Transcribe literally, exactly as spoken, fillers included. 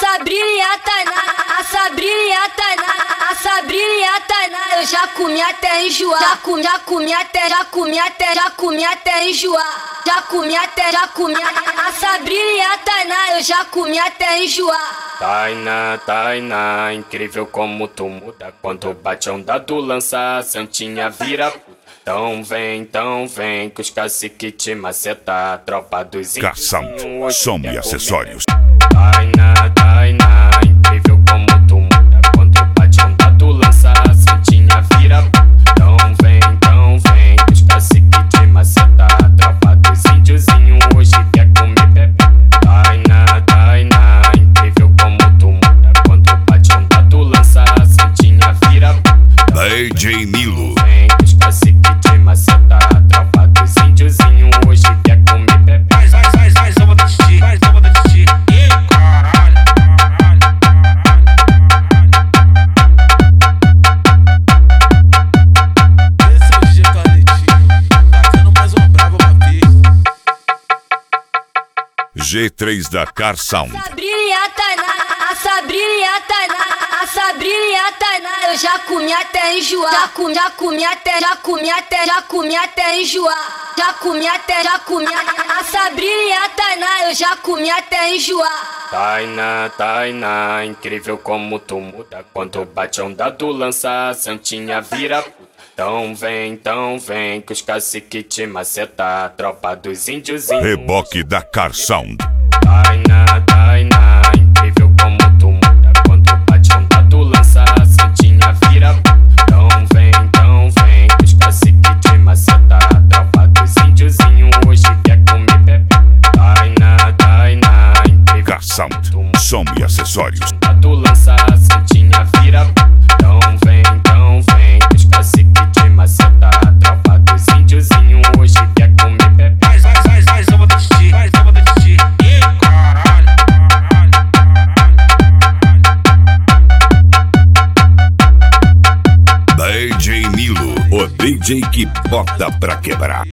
Sabrina Tainá, a Sabrina Tainá, a Sabrina Tainá. Eu já comi até enjoar, já comi, já comi até, já comi até, já comi até enjoar. Já comi até, já comi. A Sabrina Tainá, eu já comi até enjoar. Tainá, Tainá, incrível como tu muda. Quando bate a onda tu lança, a santinha vira puta. Então vem, então vem, que os cacique te maceta. Tropa dos índios. K-Sound, som e acessórios. Tainá, Tainá, incrível como tu muda. Quando bate a onda tu lança, a santinha vira puta. Então vem, então vem, que os cacique te maceta. Tropa dos índiozinhos hoje quer comer bebê. Tainá, Tainá, incrível como tu muda. Quando bate a onda tu lança, a santinha vira puta. D J Nilo. Vem, que os cacique te maceta. Tropa dos índiozinhos hoje quer comer bebê. Vai, vai, vai, vai, só bota de ti, vai, só bota de ti. Ih, caralho, caralho, caralho. Esse é o G Canetinho, fazendo mais uma brava uma vez. G três da K-Sound. Sabrina Tainá, a Sabrina Tainá, a Sabrina Tainá. Eu já comi até enjoar, já comi, já comi até, já comi até, já comi até enjoar. Já comi até, já comi. A Sabrina Tainá, eu já comi até enjoar. Tainá, Tainá, incrível como tu muda. Quando bate a onda tu lança, a santinha vira puta. Então vem, então vem, que os cacique te maceta. Tropa dos índiozinhos. Reboque da K-Sound. Tainá, Tainá, incrível como tu muda. Quando bate a onda tu lança, a santinha vira puta. Então vem, então vem, que os cacique te maceta. Tropa dos índiozinhos hoje quer comer bebê. Tainá, Tainá, incrível K-Sound, som e acessórios. tu lança, a santinha vira puta. Então vem, então vem, que os cacique te maceta. Tropa dos índiozinhos hoje quer comer bebê. Vai, vai, vai, vai, só bota de ti, vai, só bota de ti. Ih, caralho, caralho, caralho. D J Nilo, o D J que bota pra quebrar.